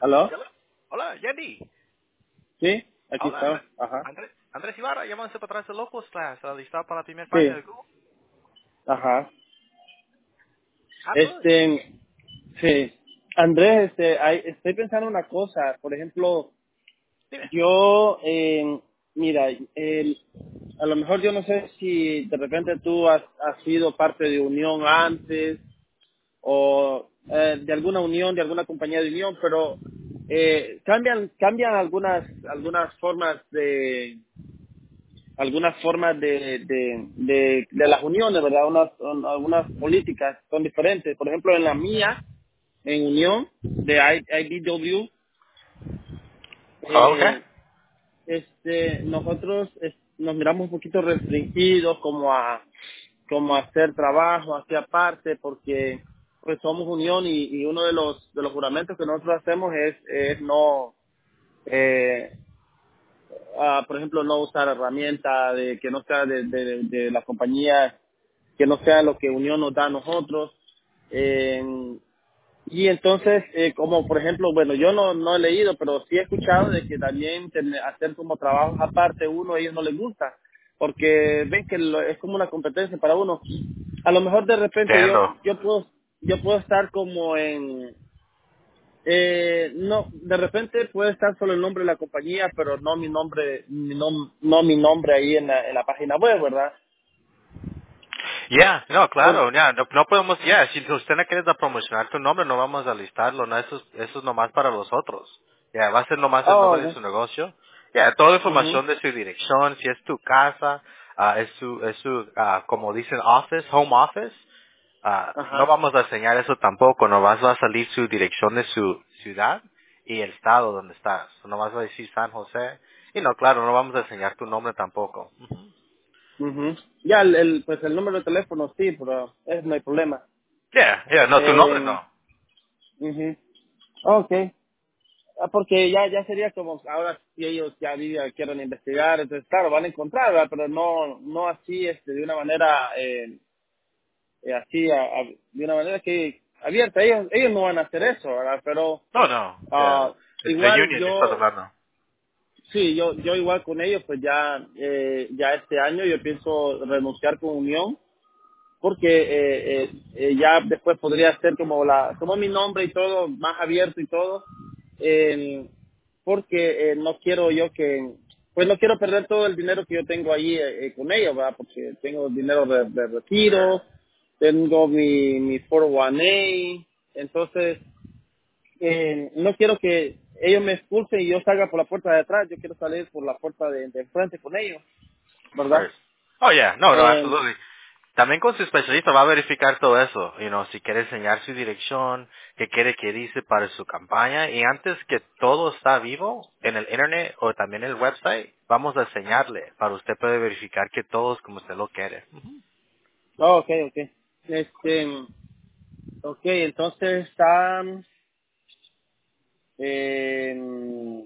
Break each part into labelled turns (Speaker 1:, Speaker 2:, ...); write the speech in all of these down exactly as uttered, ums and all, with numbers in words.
Speaker 1: ¿Aló?
Speaker 2: Hello. Hola, Yandy.
Speaker 1: Sí, aquí
Speaker 2: Hola,
Speaker 1: está.
Speaker 2: Andrés.
Speaker 1: Ajá.
Speaker 2: Andrés, Andrés Ibarra, llamándose para atrás de Locos Class, alistado para la primera página
Speaker 1: Sí,
Speaker 2: de Google.
Speaker 1: ajá.
Speaker 2: Absolutely.
Speaker 1: Este, sí. Andrés, este, hay- estoy pensando una cosa. Por ejemplo,
Speaker 2: Dime.
Speaker 1: yo, eh, mira, el, a lo mejor yo no sé si de repente tú has, has sido parte de Unión antes o eh, de alguna unión, de alguna compañía de unión, pero eh, cambian, cambian algunas, algunas formas de algunas formas de, de, de, de las uniones, ¿verdad? Unas, un- algunas políticas son diferentes. Por ejemplo, en la mía, en unión de I- IBW,
Speaker 2: Oh, okay.
Speaker 1: eh, este, nosotros es- nos miramos un poquito restringidos como a, como a hacer trabajo hacia aparte porque pues somos unión y, y uno de los, de los juramentos que nosotros hacemos es, es no, eh, ah, por ejemplo, no usar herramientas de que no sea de, de, de las compañías, que no sea lo que Unión nos da a nosotros. Eh, y entonces, eh, como por ejemplo, bueno, yo no, no he leído, pero sí he escuchado de que también tener- hacer como trabajos aparte uno, a ellos no les gusta, porque ven que lo- es como una competencia para uno. A lo mejor de repente yo,
Speaker 2: Entiendo.
Speaker 1: yo puedo, yo puedo estar como en, eh, no, de repente puede estar solo el nombre de la compañía, pero no mi nombre, mi nom- no mi nombre ahí en la, en la página web, ¿verdad?
Speaker 2: Ya, no,
Speaker 1: Por,
Speaker 2: claro, ya, no, no podemos, ya, si usted no quiere da promocionar tu nombre, no vamos a listarlo, no, eso, es- eso es nomás para los otros. Ya, va a ser nomás el
Speaker 1: oh,
Speaker 2: nombre de su negocio. Ya, toda la
Speaker 1: mhm,
Speaker 2: información de su dirección, si es tu casa, ah, es su, es su, ah, como dicen, office, home office, ah, no
Speaker 1: ajá,
Speaker 2: vamos a enseñar eso tampoco, nomás va a salir su dirección de su ciudad y el estado donde estás. Nomás va a decir San José. Y no, claro, no vamos a enseñar tu nombre tampoco. Ujú.
Speaker 1: mhm. Ya el, el, pues el número de teléfono sí, pero es no hay problema.
Speaker 2: Yeah, yeah, no, tu nombre
Speaker 1: Eh,
Speaker 2: no.
Speaker 1: mhm, okay. Ah, porque ya ya sería como ahora si ellos ya digan, quieren investigar, entonces claro van a encontrar, ¿verdad? Pero no no así este de una manera eh, eh, así a- a- de una manera que abierta. Ellos ellos no van a hacer eso, ¿verdad? Pero
Speaker 2: No, no. Yeah.
Speaker 1: ah,
Speaker 2: El, el
Speaker 1: igual
Speaker 2: union estás
Speaker 1: yo
Speaker 2: hablando.
Speaker 1: sí yo yo igual con ellos pues ya eh, ya este año yo pienso renunciar con Unión porque eh, eh, eh, ya después podría ser como la como mi nombre y todo más abierto y todo eh, porque eh, no quiero yo que pues no quiero perder todo el dinero que yo tengo ahí eh, eh, con ellos, ¿verdad? Porque tengo dinero de, de retiro, tengo mi mi cuatro oh uno a, entonces eh, no quiero que ellos me expulsen y yo salga por la puerta de atrás, yo quiero salir por la puerta de, de enfrente con ellos,
Speaker 2: Of
Speaker 1: ¿verdad?
Speaker 2: course. Oh, yeah. No, no,
Speaker 1: Eh,
Speaker 2: absolutely. También con su especialista va a verificar todo eso. You know, si quiere enseñar su dirección, qué quiere que dice para su campaña. Y antes que todo está vivo en el internet o también en el website, vamos a enseñarle para usted puede verificar que todo es como usted lo quiere.
Speaker 1: oh, ok, ok. Este, ok, entonces está, eh,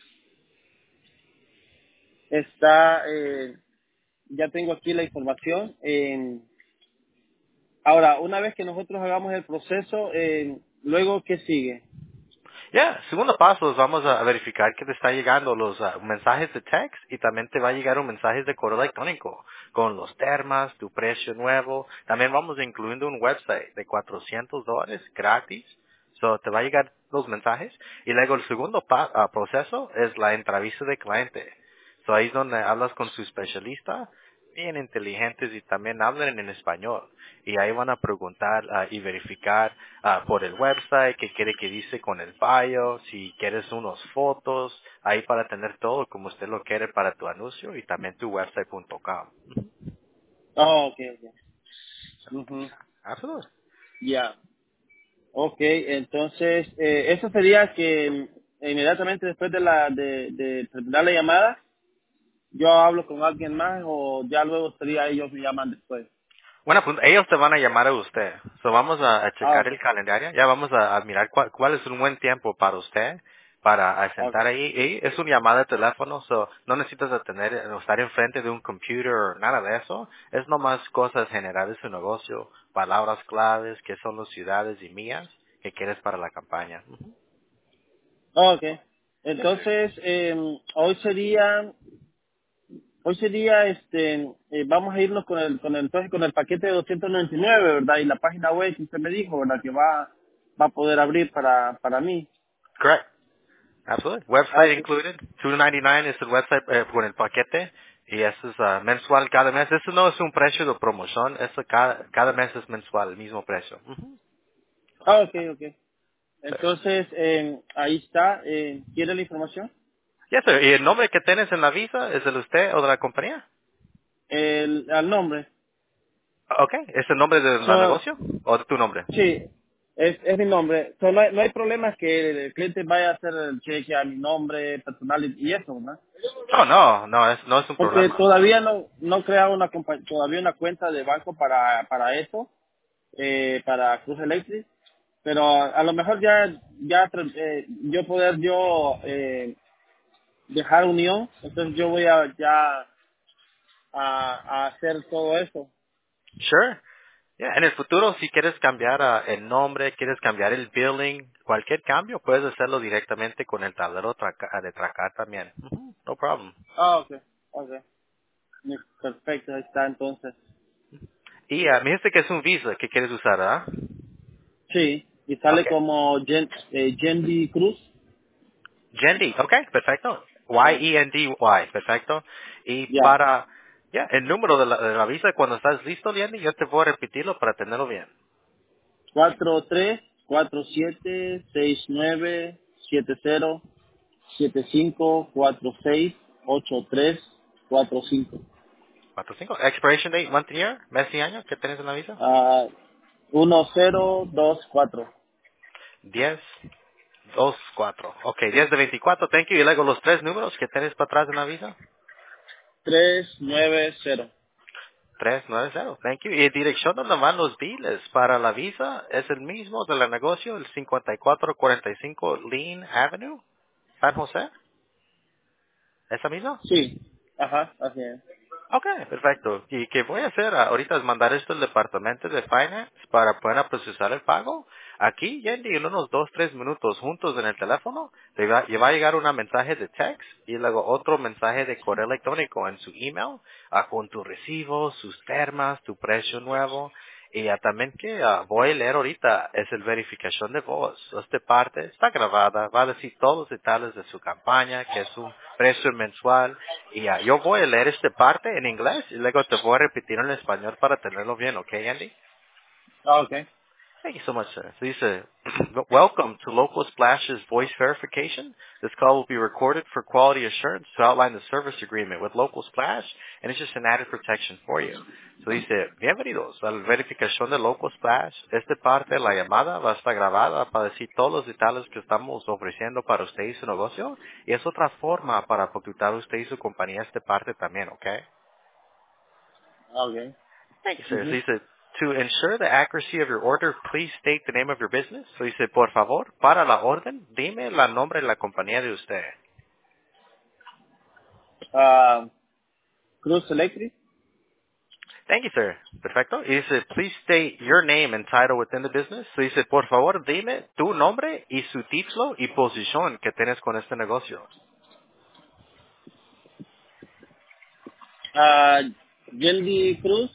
Speaker 1: está, eh, ya tengo aquí la información. Eh, ahora, una vez que nosotros hagamos el proceso, eh, luego, ¿qué sigue?
Speaker 2: Ya, segundo paso es vamos a verificar que te está llegando los ah, mensajes de text y también te va a llegar un mensaje de correo electrónico con los termas, tu precio nuevo. También vamos incluyendo un website de cuatrocientos dólares gratis. So, te va a llegar los mensajes. Y luego el segundo pa- ah, proceso es la entrevista de cliente. So, ahí es donde hablas con su especialista, bien inteligentes y también hablan en español. Y ahí van a preguntar ah, y verificar ah, por el website qué quiere que dice con el bio, si quieres unas fotos, ahí para tener todo como usted lo quiere para tu anuncio y también tu website punto com.
Speaker 1: Oh, ok, ok. Ujú,
Speaker 2: Absolutely.
Speaker 1: ya. Ok, entonces, eh, eso sería que mm, inmediatamente después de la, de, de terminar la llamada, yo hablo con alguien más o ya luego sería ellos me llaman después.
Speaker 2: Bueno, pues ellos te van a llamar a usted. So, vamos a, a
Speaker 1: Ah,
Speaker 2: checar
Speaker 1: ok.
Speaker 2: el calendario. Ya vamos a, a mirar cuál, cuál es un buen tiempo para usted para a
Speaker 1: Ok.
Speaker 2: sentar ahí. Y es una llamada de teléfono, so no necesitas de tener, o estar enfrente de un computer o nada de eso. Es nomás cosas generales de su negocio, palabras claves, qué son las ciudades y mías que quieres para la campaña. Ujú.
Speaker 1: Ah, ok. Entonces, eh, hoy sería, hoy sería, este, eh, vamos a irnos con el, con el, entonces con el paquete de doscientos noventa y nueve, ¿verdad? Y la página web que usted me dijo, ¿verdad? Que va, va a poder abrir para, para mí.
Speaker 2: Correct. Absolutely.
Speaker 1: Ah,
Speaker 2: Website
Speaker 1: ok.
Speaker 2: included. two ninety-nine es el website eh, con el paquete. Y eso es ah, mensual cada mes. Eso no es un precio de promoción. Eso cada, cada mes es mensual, el mismo precio. Ujú.
Speaker 1: Ah, ok, ok.
Speaker 2: Sí.
Speaker 1: Entonces, eh, ahí está. Eh, ¿Quiere la información?
Speaker 2: Yes, sir. ¿Y el nombre que tienes en la visa es el de usted o de la compañía?
Speaker 1: El, al nombre.
Speaker 2: Okay. ¿Es el nombre del
Speaker 1: So,
Speaker 2: negocio o de tu nombre?
Speaker 1: sí, es, es mi nombre. So, no, hay, no hay problema que el cliente vaya a hacer el cheque a mi nombre personal y, y eso, ¿no?
Speaker 2: Oh, no, no es, no es un
Speaker 1: Porque
Speaker 2: problema.
Speaker 1: todavía no no he creado una compa- todavía una cuenta de banco para para eso, eh, para Cruz Electric, pero a, a lo mejor ya ya tra- eh, yo poder yo eh, dejar unión, entonces yo voy a ya a, a hacer todo eso.
Speaker 2: Sure. Yeah, en el futuro, si quieres cambiar ah, el nombre, quieres cambiar el billing, cualquier cambio, puedes hacerlo directamente con el tablero traca- de tracar también. Ujú, no problem.
Speaker 1: Ah, okay, okay, perfecto, ahí está entonces.
Speaker 2: Y ah, me dijiste que es un Visa que quieres usar, ¿verdad?
Speaker 1: Sí, y sale
Speaker 2: Ok.
Speaker 1: como Gen, eh, Gendy Cruz.
Speaker 2: Yendi, ok, perfecto. Y-E-N-D-Y, perfecto. Y
Speaker 1: Ya,
Speaker 2: para, ya, el número de la, de la visa, cuando estás listo, Yendi, yo te voy a repetirlo para tenerlo bien.
Speaker 1: cuatro tres cuatro siete seis nueve siete cero siete cinco cuatro seis ocho tres cuatro cinco.
Speaker 2: Cuatro, cinco. Expiration date, month and year, mes y año, ¿qué tienes en la visa?
Speaker 1: Ah, uno cero dos cuatro
Speaker 2: Diez, dos, cuatro. Ok, diez de veinticuatro, thank you. Y luego los tres números que tienes para atrás en la visa.
Speaker 1: tres nueve cero.
Speaker 2: Tres, nueve, cero, thank you. Y dirección donde van los biles para la visa es el mismo de la negocio, el cincuenta y cuatro cuarenta y cinco Lean Avenue, San José. ¿Esa misma?
Speaker 1: Sí, ajá, así es.
Speaker 2: Ok, perfecto. ¿Y qué voy a hacer ahorita es mandar esto al departamento de Finance para poder procesar el pago? Aquí, Yendi, en unos dos, tres minutos juntos en el teléfono, le va, le va a llegar un mensaje de text y luego otro mensaje de correo electrónico en su email ah, con tu recibo, sus termas, tu precio nuevo. Y ah, también que ah, voy a leer ahorita es el verificación de voz. Esta parte está grabada, va a decir todos los detalles de su campaña, que es un precio mensual. Y ah, yo voy a leer esta parte en inglés y luego te voy a repetir en español para tenerlo bien, ¿ok, Andy?
Speaker 1: Ah, ok.
Speaker 2: Thank you so much, sir. So you say, welcome to Local Splash's voice verification. This call will be recorded for quality assurance to outline the service agreement with Local Splash, and it's just an added protection for you. So dice, bienvenidos a la verificación de Local Splash. Esta parte de la llamada va a estar grabada para decir todos los detalles que estamos ofreciendo para usted y su negocio, y es otra forma para protectar usted y su compañía esta parte también, ¿ok?
Speaker 1: Ah, ok.
Speaker 2: Thank you, sir. So
Speaker 1: Ujú.
Speaker 2: he said, to ensure the accuracy of your order, please state the name of your business. So he said, por favor, para la orden, dime la nombre de la compañía de usted.
Speaker 1: Ah, Cruz Electric.
Speaker 2: Thank you, sir. Perfecto. Y dice, please state your name and title within the business. So dice, por favor, dime tu nombre y su título y posición que tienes con este negocio.
Speaker 1: Ah, Gendy Cruz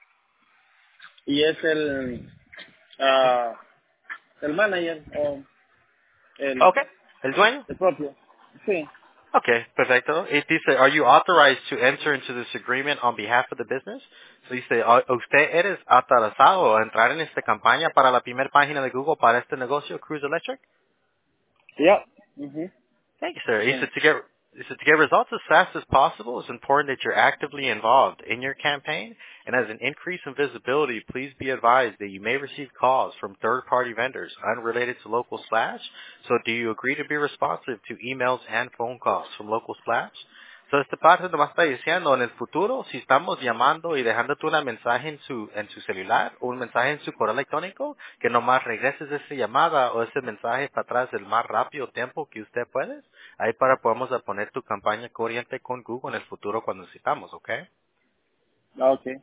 Speaker 1: y es el ah, el manager o el,
Speaker 2: Okay. ¿El dueño?
Speaker 1: el propio. Sí.
Speaker 2: Okay, perfecto. Y dice, are you authorized to enter into this agreement on behalf of the business? So dice, ¿a- ¿usted eres autorizado a entrar en esta campaña para la primera página de Google para este negocio, Cruise Electric?
Speaker 1: Ya. Ujú.
Speaker 2: Thank you, sir. He
Speaker 1: Sí.
Speaker 2: said to get he said to get results as fast as possible, it's important that you're actively involved in your campaign. And as an increase in visibility, please be advised that you may receive calls from third-party vendors unrelated to Local Splash. So do you agree to be responsive to emails and phone calls from Local Splash? So esta parte nomás está diciendo, en el futuro, si estamos llamando y dejándote un mensaje en su, en su celular, o un mensaje en su correo electrónico, que nomás regreses esa llamada o ese mensaje para atrás el más rápido tiempo que usted puede, ahí para podemos a poner tu campaña corriente con Google en el futuro cuando necesitamos, ¿ok?
Speaker 1: Ah, ok.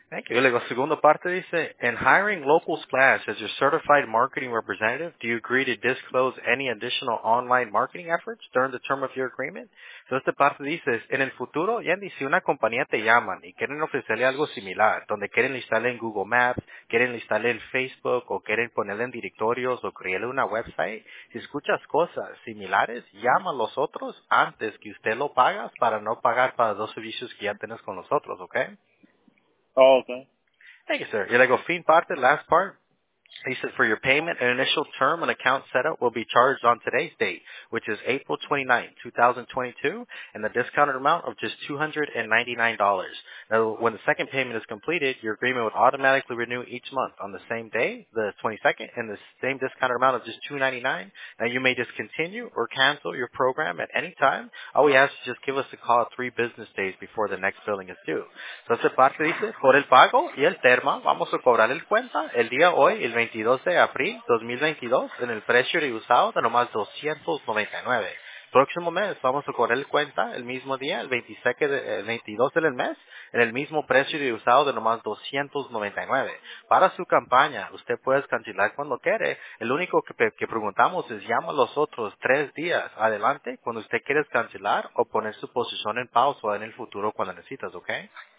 Speaker 2: Thank you. Y luego, segunda parte dice, in hiring Local Splash as your certified marketing representative, do you agree to disclose any additional online marketing efforts during the term of your agreement? Entonces, esta parte dice, en el futuro, Yandy, si una compañía te llaman y quieren ofrecerle algo similar, donde quieren listarle en Google Maps, quieren listarle en Facebook, o quieren ponerle en directorios, o crearle una website, si escuchas cosas similares, llama a los otros antes que usted lo pagas para no pagar para dos servicios que ya tienes con los otros, ¿ok?
Speaker 1: Oh, okay.
Speaker 2: Thank you, sir. Y luego, fin parte, last part. He said for your payment, an initial term and account setup will be charged on today's date, which is April twenty-ninth, twenty twenty-two, and the discounted amount of just two hundred ninety-nine dollars. Now, when the second payment is completed, your agreement would automatically renew each month on the same day, the twenty-second, and the same discounted amount of just two hundred ninety-nine dollars. Now, you may discontinue or cancel your program at any time. All we ask is just give us a call three business days before the next billing is due. Entonces, parte dice, por el pago y el terma, vamos a cobrar el cuenta el día hoy, el veintidós de abril dos mil veintidós, en el precio de usado de nomás doscientos noventa y nueve. Próximo mes vamos a cobrar el cuenta el mismo día, el veintisiete de, el veintidós del mes, en el mismo precio de usado de nomás doscientos noventa y nueve. Para su campaña, usted puede cancelar cuando quiere. El único que, pe- que preguntamos es llama los otros tres días adelante cuando usted quiere cancelar o poner su posición en pausa en el futuro cuando necesitas, ¿ok?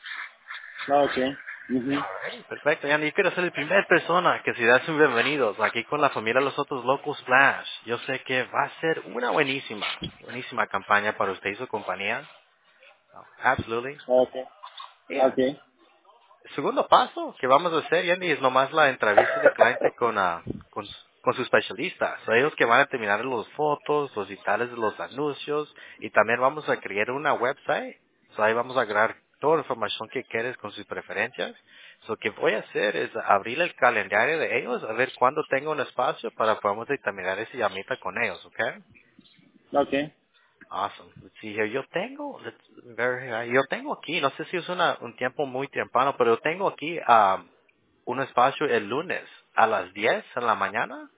Speaker 1: Okay. Mhm.
Speaker 2: Alright, perfecto. Ya yo quiero ser la primera persona que se da sus bienvenidos aquí con la familia de los otros Local Splash. Yo sé que va a ser una buenísima, buenísima campaña para usted y su compañía. Oh, absolutely.
Speaker 1: Okay.
Speaker 2: Yeah.
Speaker 1: Okay.
Speaker 2: Segundo paso que vamos a hacer, Yandy, es nomás la entrevista de cliente con, ah, con, con sus especialistas. So, ellos que van a terminar las fotos, los detalles de los anuncios, y también vamos a crear una website. So, ahí vamos a agregar toda la información que quieres con sus preferencias. So, lo que voy a hacer es abrir el calendario de ellos, a ver cuándo tengo un espacio para podamos determinar esa llamita con ellos, ¿ok?
Speaker 1: Okay.
Speaker 2: Awesome. Let's see here. Yo tengo, let's verify. Yo tengo aquí, no sé si es una, un tiempo muy temprano, pero yo tengo aquí um, un espacio el lunes a las diez en la mañana.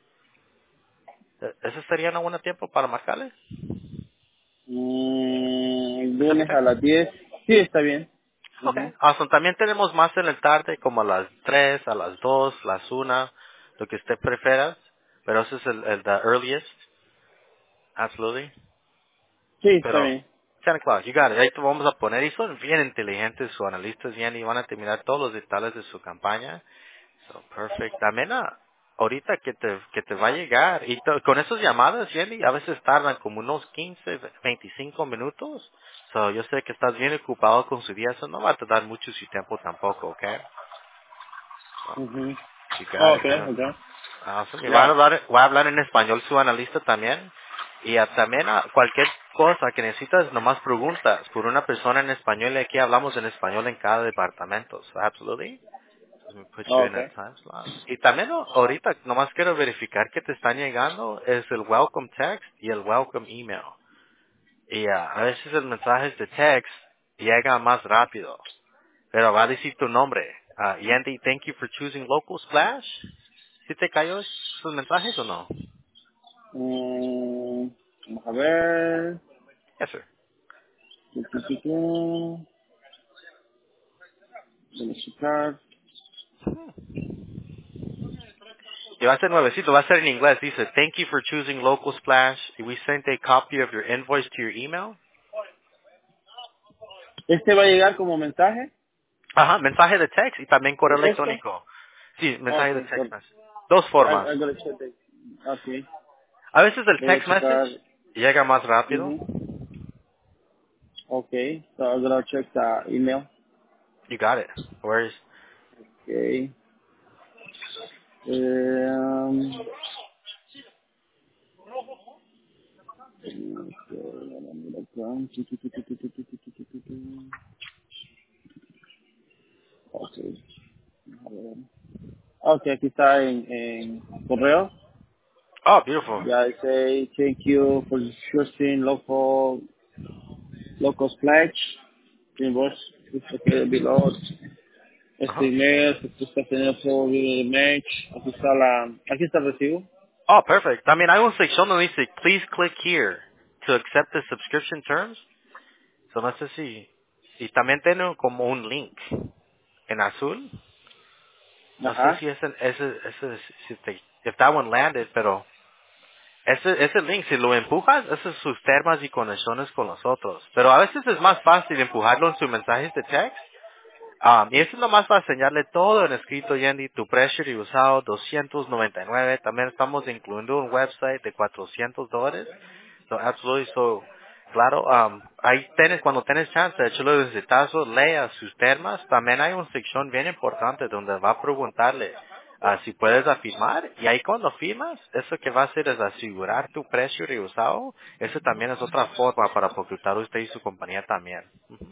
Speaker 2: ¿E- ¿Ese sería un buen tiempo para marcarle?
Speaker 1: Mm,
Speaker 2: ¿Está
Speaker 1: lunes a
Speaker 2: perfecto?
Speaker 1: las diez. Sí, está bien.
Speaker 2: Ok.
Speaker 1: Mhm.
Speaker 2: Awesome. También tenemos más en la tarde, como a las tres, a las dos, las una, lo que usted prefiera. Pero ese es el, el the earliest. Absolutely.
Speaker 1: Sí, está
Speaker 2: Pero,
Speaker 1: bien.
Speaker 2: ten o'clock, you got it. Ahí te vamos a poner, y son bien inteligentes, sus analistas, bien, y van a terminar todos los detalles de su campaña. So, perfect. También, ah, ahorita que te, que te va a llegar, y to- con esas llamadas, Jenny, a veces tardan como unos quince, veinticinco minutos. So, yo sé que estás bien ocupado con su día, eso no va a tardar mucho su tiempo tampoco, ¿ok? So,
Speaker 1: Mhm.
Speaker 2: you got it.
Speaker 1: Okay,
Speaker 2: Pero,
Speaker 1: okay.
Speaker 2: awesome. Y va a
Speaker 1: Ya.
Speaker 2: hablar, va a hablar en español su analista también. Y ah, también ah, cualquier cosa que necesitas, nomás preguntas por una persona en español. Y aquí hablamos en español en cada departamento. So, absolutely. Let me put you in a
Speaker 1: Okay.
Speaker 2: time slot. Y también ah, ahorita nomás quiero verificar que te están llegando es el welcome text y el welcome email. Y ah, a veces el mensaje de text llega más rápido. Pero va a decir tu nombre. Ah, Yandy, thank you for choosing Local Splash. ¿Sí te cayó esos mensajes o no?
Speaker 1: Mm, vamos a ver.
Speaker 2: Yes, sir.
Speaker 1: Tu, tu, tu, tu. Vamos a checar.
Speaker 2: Y va a ser nuevecito, va a ser en inglés. Dice, thank you for choosing Local Splash. We sent a copy of your invoice to your email.
Speaker 1: ¿Este va a llegar como mensaje?
Speaker 2: Ajá, mensaje de text y también correo
Speaker 1: ¿De texto?
Speaker 2: electrónico. Sí, mensaje de
Speaker 1: Okay.
Speaker 2: text
Speaker 1: Good.
Speaker 2: message. Dos
Speaker 1: I,
Speaker 2: formas.
Speaker 1: I gotta check it. Okay.
Speaker 2: A veces el
Speaker 1: Voy a
Speaker 2: text message
Speaker 1: checar.
Speaker 2: llega más rápido.
Speaker 1: Mhm. Okay. So I'm gonna check the email.
Speaker 2: You got it. Where's,
Speaker 1: Okay. Um, okay. A ver. Okay, aquí está en, en correo.
Speaker 2: oh, beautiful.
Speaker 1: Ya dice, thank you for choosing local, local splash. Invoice, este below. Este
Speaker 2: Ajá.
Speaker 1: email, este está teniendo todo el match. Aquí está la, aquí está el recibo.
Speaker 2: Oh, perfect. También hay una sección donde dice, please click here to accept the subscription terms. So no sé si, y también tiene como un link en azul. No sé
Speaker 1: Ajá.
Speaker 2: si ese, ese, ese, si te, if that one landed, pero ese, ese link, si lo empujas, esos son sus temas y conexiones con nosotros. Pero a veces es más fácil empujarlo en sus mensajes de text. Um, y eso nomás para enseñarle todo en escrito, Yendi, tu precio y usado, doscientos noventa y nueve. También estamos incluyendo un website de cuatrocientos dólares. So, absolutely, so, claro, um, ahí tienes, cuando tienes chance, échale un vistazo, lea sus temas. También hay una sección bien importante donde va a preguntarle ah, si puedes afirmar. Y ahí cuando firmas, eso que va a hacer es asegurar tu precio y usado. Eso también es otra forma para ocultar usted y su compañía también.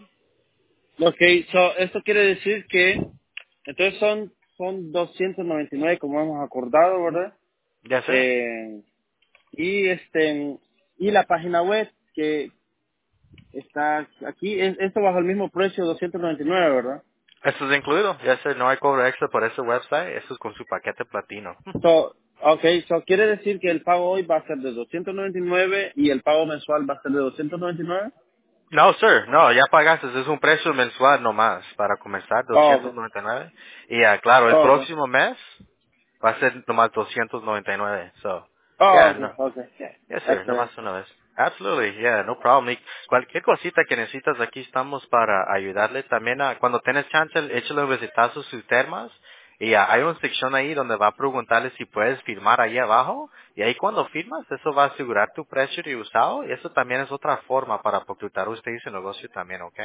Speaker 1: Ok, so, esto quiere decir que, entonces son, son doscientos noventa y nueve como hemos acordado, ¿verdad?
Speaker 2: Ya sé.
Speaker 1: Eh, y este, y la página web que está aquí, es, esto bajo el mismo precio, doscientos noventa y nueve, ¿verdad?
Speaker 2: Eso es incluido. Ya sé, no hay cobro extra por ese website. Eso es con su paquete platino.
Speaker 1: So, ok, so quiere decir que el pago hoy va a ser de doscientos noventa y nueve y el pago mensual va a ser de doscientos noventa y nueve.
Speaker 2: No, sir, no, ya pagaste, es un precio mensual nomás para comenzar,
Speaker 1: Oh,
Speaker 2: doscientos
Speaker 1: ok,
Speaker 2: noventa y nueve. Y ya, claro, el
Speaker 1: oh, ok,
Speaker 2: próximo mes va a ser nomás doscientos noventa y nueve. So,
Speaker 1: oh,
Speaker 2: yeah,
Speaker 1: ok,
Speaker 2: no.
Speaker 1: ok,
Speaker 2: Yeah, yes, sir, nomás
Speaker 1: excelente.
Speaker 2: una vez. Absolutely, yeah, no problem. Y cualquier cosita que necesitas, aquí estamos para ayudarle. También, ah, cuando tienes chance, échale un visitazo a sus termas. Y ah, hay una sección ahí donde va a preguntarle si puedes firmar ahí abajo. Y ahí cuando firmas, eso va a asegurar tu precio de usado. Y eso también es otra forma para ocultar usted y su negocio también, ¿ok?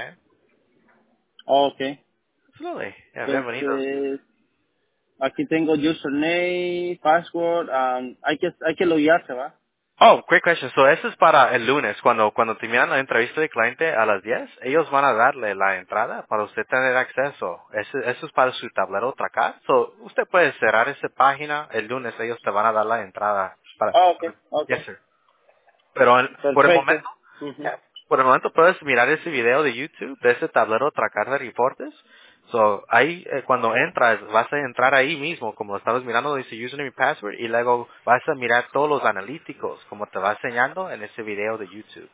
Speaker 1: Oh, ok,
Speaker 2: Absolutely. Yeah, bienvenido.
Speaker 1: entonces aquí tengo username, password, um, hay que, hay que loguearse, ¿va?
Speaker 2: Oh, great question. So, eso es para el lunes. Cuando, cuando terminan la entrevista de cliente a las diez, ellos van a darle la entrada para usted tener acceso. Eso, eso es para su tablero Tracar. So, usted puede cerrar esa página. El lunes ellos te van a dar la entrada para,
Speaker 1: Ah, ok,
Speaker 2: para-
Speaker 1: ok,
Speaker 2: yes, sir. Pero en- por el
Speaker 1: perfecto.
Speaker 2: momento,
Speaker 1: Ujú.
Speaker 2: ya, por el momento puedes mirar ese video de YouTube de ese tablero Tracar de reportes. So, ahí eh, cuando entras, vas a entrar ahí mismo, como lo estabas mirando, dice username y password, y luego vas a mirar todos los analíticos, como te va enseñando en ese video de YouTube.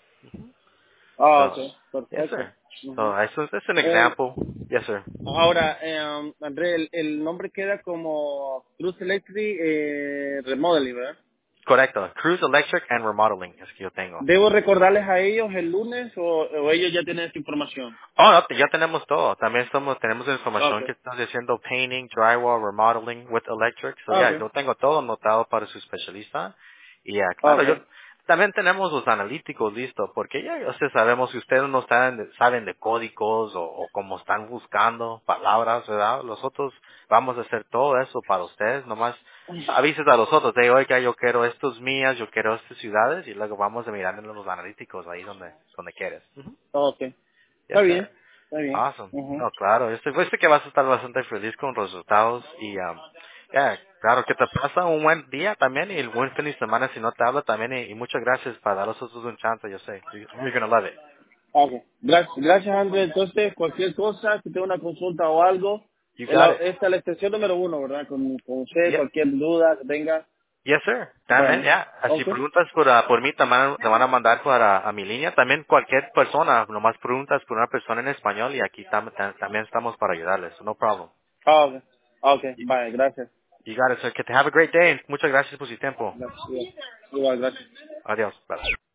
Speaker 1: Ah, ok,
Speaker 2: So, yes,
Speaker 1: perfecto.
Speaker 2: sir.
Speaker 1: Ujú.
Speaker 2: So, eso es un
Speaker 1: Eh,
Speaker 2: example. Yes, sir.
Speaker 1: ahora, eh, André, el, el nombre queda como Cruz Electric eh, Remodeling, ¿verdad?
Speaker 2: Correcto. Cruise Electric and Remodeling es que yo tengo.
Speaker 1: ¿Debo recordarles a ellos el lunes o, o ellos ya tienen esa información?
Speaker 2: Oh, no, ya tenemos todo. También estamos, tenemos
Speaker 1: Ah,
Speaker 2: información
Speaker 1: ok,
Speaker 2: que estás haciendo painting, drywall, remodeling with electric. So,
Speaker 1: ah,
Speaker 2: ya,
Speaker 1: ok,
Speaker 2: yo tengo todo anotado para su especialista. Y ya,
Speaker 1: ah,
Speaker 2: claro,
Speaker 1: ok.
Speaker 2: yo también tenemos los analíticos listos, porque ya, o sea, sabemos si ustedes no saben de, saben de códigos o, o cómo están buscando palabras, ¿verdad? Nosotros vamos a hacer todo eso para ustedes. Nomás avises a los otros, de, oiga, yo quiero estos mías, yo quiero estas ciudades, y luego vamos a mirar en los analíticos ahí donde, donde quieres. Ujú.
Speaker 1: Ah, ok, está
Speaker 2: Yes,
Speaker 1: bien,
Speaker 2: sir.
Speaker 1: está bien.
Speaker 2: Awesome.
Speaker 1: Ujú.
Speaker 2: No, claro. Estoy, pues, sé que vas a estar bastante feliz con los resultados y, um, ya, claro, que te pasa un buen día también y el buen fin de semana si no te hablo también y, y muchas gracias para dar a nosotros un chance, yo sé. You- You're gonna love it.
Speaker 1: Ah, ok, gracias, gracias André. Entonces, cualquier cosa, si tengo una consulta o algo,
Speaker 2: You
Speaker 1: el-
Speaker 2: got it.
Speaker 1: esta es la extensión número uno, ¿verdad? Con, con usted,
Speaker 2: Yeah.
Speaker 1: cualquier duda que tenga.
Speaker 2: Yes, sir. También,
Speaker 1: Bueno,
Speaker 2: ya. Así
Speaker 1: ok,
Speaker 2: preguntas por, ah, por mí, te van, te van a mandar para a mi línea. También cualquier persona, nomás preguntas por una persona en español y aquí tam- tam- también estamos para ayudarles. No problem.
Speaker 1: ah, ok, ah, ok, vale, gracias.
Speaker 2: You got it, sir. Que te have a great day. Muchas gracias por su tiempo.
Speaker 1: Gracias, igual, igual, gracias.
Speaker 2: Adiós. Bye.